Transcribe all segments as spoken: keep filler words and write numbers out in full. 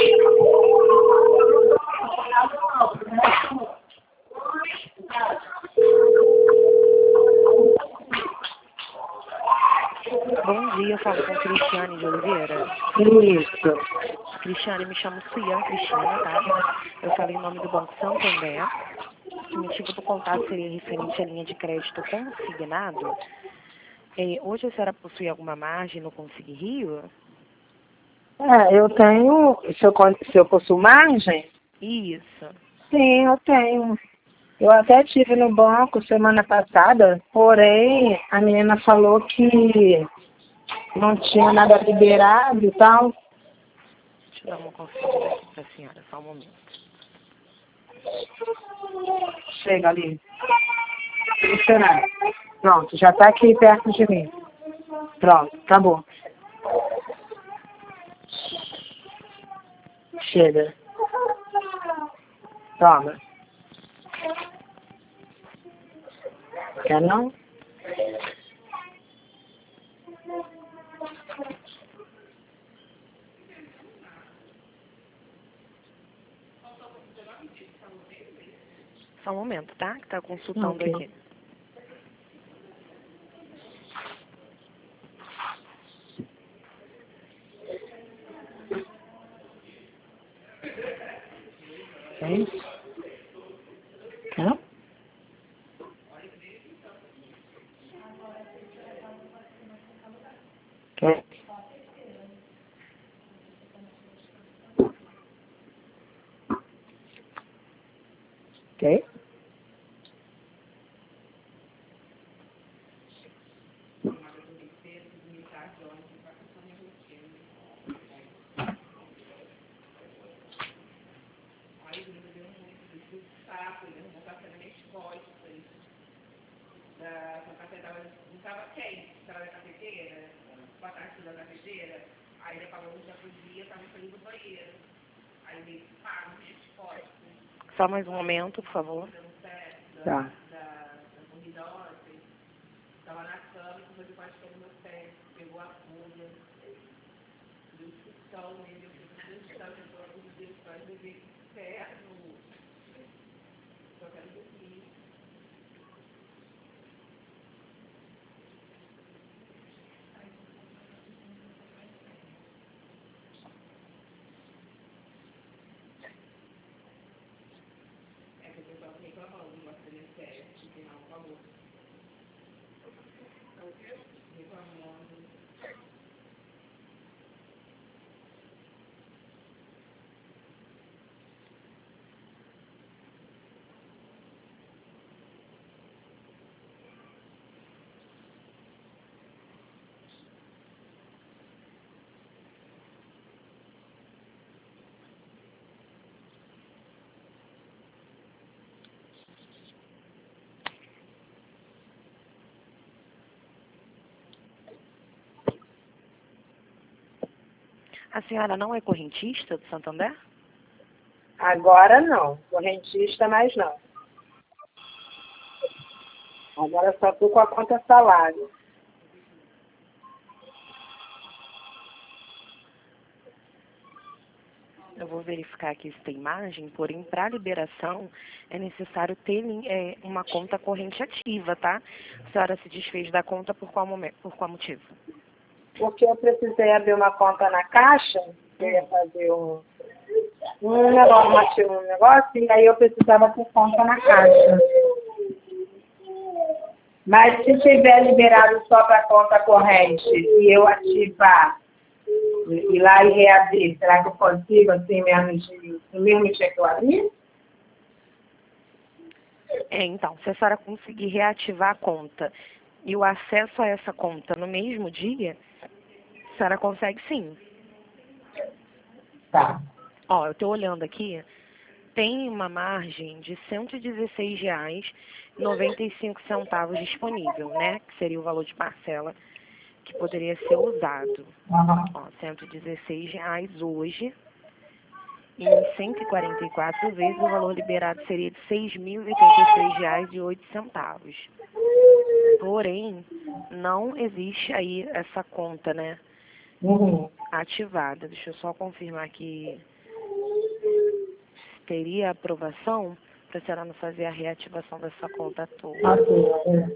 Bom dia, eu falo com Cristiane de Oliveira. Isso. Cristiane, me chamo Suiane Cristina, tá? Eu falei em nome do Banco Santander. O motivo do contato seria referente à linha de crédito consignado. É, hoje a senhora possui alguma margem no Consigne Rio? É, eu tenho, se eu, con- se eu possuo margem? Isso. Sim, eu tenho. Eu até tive no banco semana passada, porém a menina falou que não tinha nada liberado e tal. Deixa eu dar uma conferida aqui para a senhora, só um momento. Chega ali. Esperando. Pronto, já está aqui perto de mim. Pronto, acabou. Chega. Toma. Quer não? Só um momento, tá? Que tá consultando Ok. aqui. É isso? Quer? Quer? Ok? Só mais um momento, por favor. Tá. A senhora não é correntista do Santander? Agora não. Correntista mais não. Agora só estou com a conta salário. Eu vou verificar aqui se tem margem, porém, para liberação é necessário ter é, uma conta corrente ativa, tá? A senhora se desfez da conta por qual momento, por qual motivo? Porque eu precisei abrir uma conta na Caixa, eu ia fazer um, um negócio, um negócio, e aí eu precisava ter conta na Caixa. Mas se tiver liberado só para conta corrente e eu ativar, ir lá e reabrir, será que eu consigo assim mesmo, de, no mesmo dia que eu abrir? É, então, se a senhora conseguir reativar a conta e o acesso a essa conta no mesmo dia, a senhora consegue sim. Tá. Ó, eu estou olhando aqui, tem uma margem de cento e dezesseis reais e noventa e cinco centavos disponível, né? Que seria o valor de parcela que poderia ser usado. Uhum. Ó, cento e dezesseis reais hoje, e em cento e quarenta e quatro vezes o valor liberado seria de seis mil e oitenta e seis reais e oito centavos. Porém, não existe aí essa conta, né, Uhum. ativada. Deixa eu só confirmar aqui teria aprovação para a senhora não fazer a reativação dessa conta toda. Ok, é.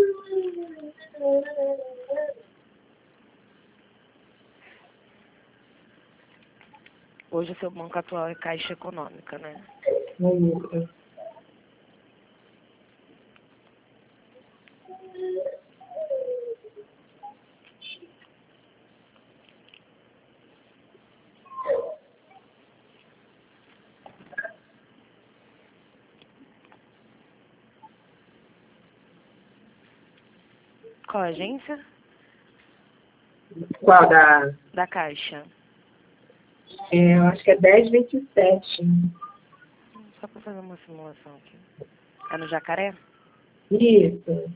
Hoje o seu banco atual é Caixa Econômica, né? Isso. Qual a agência? Qual da? Da Caixa. É, eu acho que é dez vinte e sete. Só para fazer uma simulação aqui. É no Jacaré? Isso.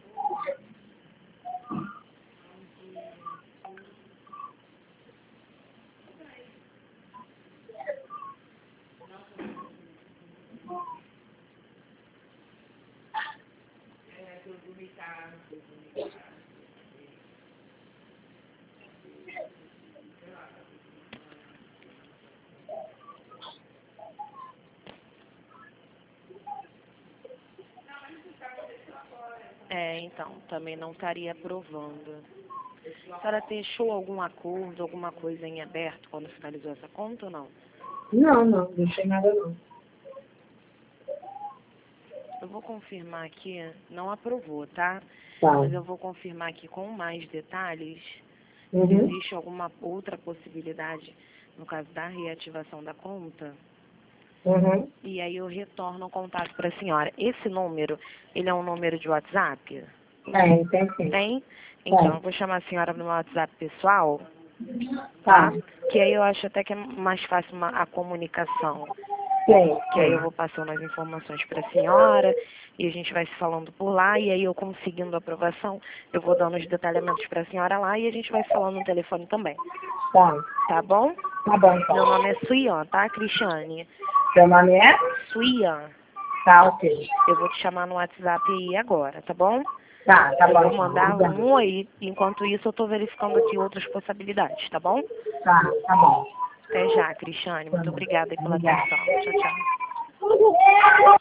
É, então, também não estaria aprovando. A senhora deixou algum acordo, alguma coisa em aberto quando finalizou essa conta ou não? Não, não, não deixei nada não. Eu vou confirmar aqui, não aprovou, tá? Tá. Mas eu vou confirmar aqui com mais detalhes se Uhum. existe alguma outra possibilidade, no caso da reativação da conta. Uhum. E aí eu retorno o contato para a senhora. Esse número, ele é um número de WhatsApp? Tem, tem sim. Tem? Então, Tem. eu vou chamar a senhora no meu WhatsApp pessoal, Tá. tá? Que aí eu acho até que é mais fácil uma- a comunicação. Tem, Que aí tem. eu vou passando as informações para a senhora e a gente vai se falando por lá. E aí eu conseguindo a aprovação, eu vou dando os detalhamentos para a senhora lá e a gente vai se falando no telefone também. Tá. Tá bom? Tá bom, então. Meu nome é Suian, tá, Cristiane? Seu nome é? Suian. Tá, ok. Eu vou te chamar no WhatsApp aí agora, tá bom? Tá, tá Eu bom. vou então. mandar Obrigada. um oi. Enquanto isso, eu tô verificando aqui outras possibilidades, tá bom? Tá, tá bom. Até já, Cristiane. Muito Tá bom. obrigada aí pela Obrigada. atenção. Tchau, tchau.